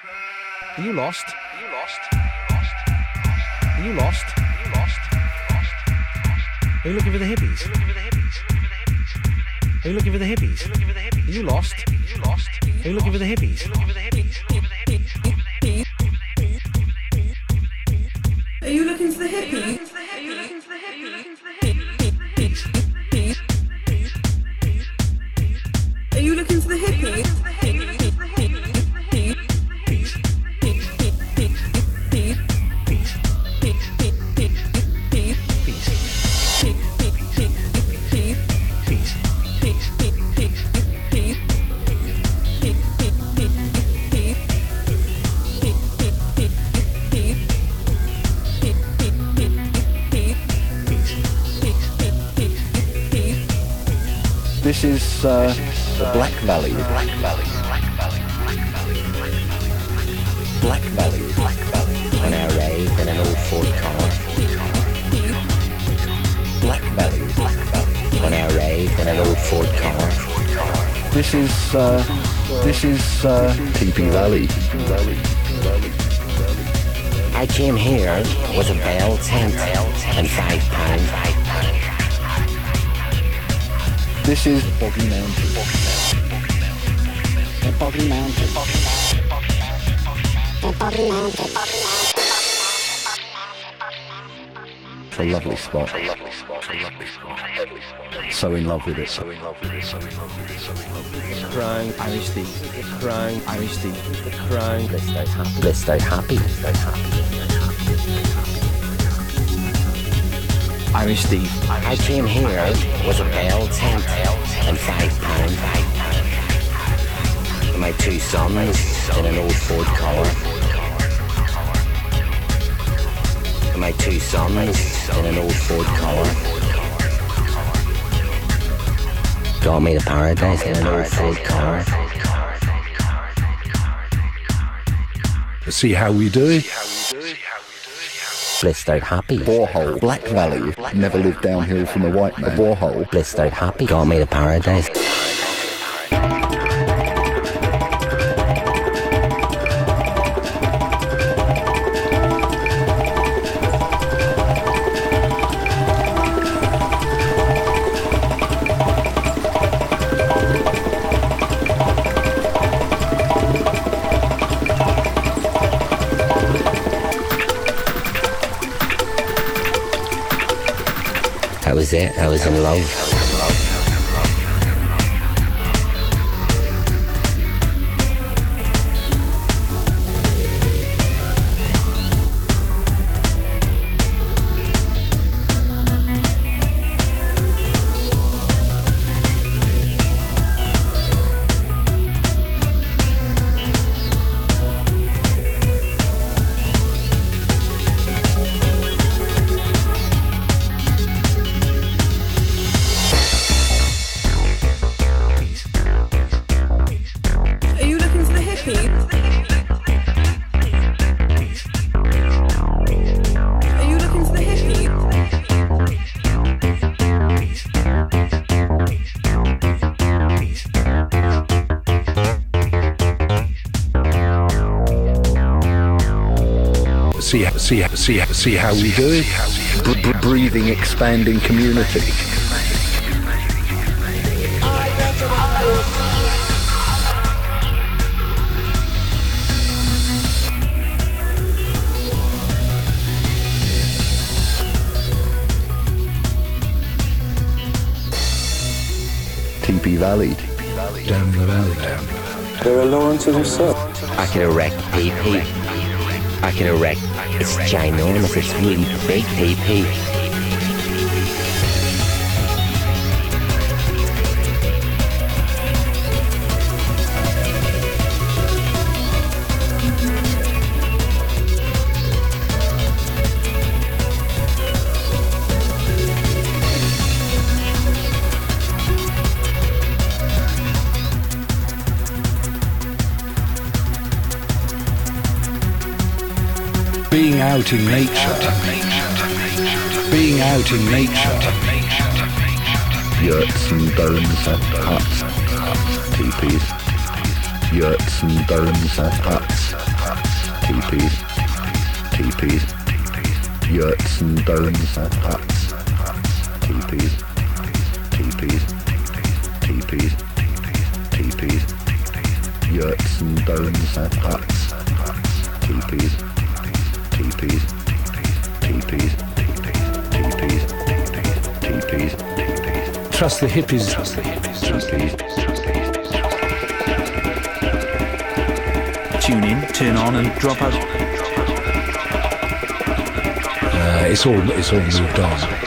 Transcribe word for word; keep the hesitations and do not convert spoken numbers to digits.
Are you lost? Are you lost? Are you lost? Are you lost? Are you looking for the hippies? Are you looking for the hippies? Are you lost? Are you lost? Are you looking for the hippies? Are you looking for the hippies? Are you looking for the hippies? Are you looking for the hippies? This is uh, the Black Valley. Black Valley. Black Valley. Black Valley. On our rave in an old Ford car. Black Valley. Black Valley. On our rave in an old Ford car. This is uh, this is uh, Teepee Valley. I came here with a bell tent and five pound. This is Boggy Mountain. The Boggy Mountain. The Boggy Mountain. It's a lovely spot. So in love with it. So in love with it. So in love with it. So in love with it. Crying Irish tea. Crying Irish tea. Crying. Blissed out happy. Blissed out happy. Blissed out happy. Irish tea. I came here with a bell tent and five pound. My two sons in an old Ford car. My two sons in an old Ford car. Got me to paradise in an old Ford car. See how we do it. Blissed out happy. Borehole. Black Valley. Never lived downhill from a white man. Borehole. Blissed out happy. Got me to paradise. That was it. I was in love. See, see, see, see how we do it. B- b- breathing, expanding community. Teepee Valley. Down the valley, down. There are Lawrence's himself. I can erect P P. I can erect. It's ginormous. It's really big P P. Being out in nature. Being out in nature. Yurts and domes, huts, teepees. yurts and domes, huts, teepees, teepees, yurts and domes, huts, teepees, teepees, teepees, teepees, yurts and domes, huts, teepees, teepees, teepees, teepees, teepees. Trust the hippies. Trust the hippies. Trust the hippies. Tune in, turn on, and drop out. Uh, it's all it's all moved on.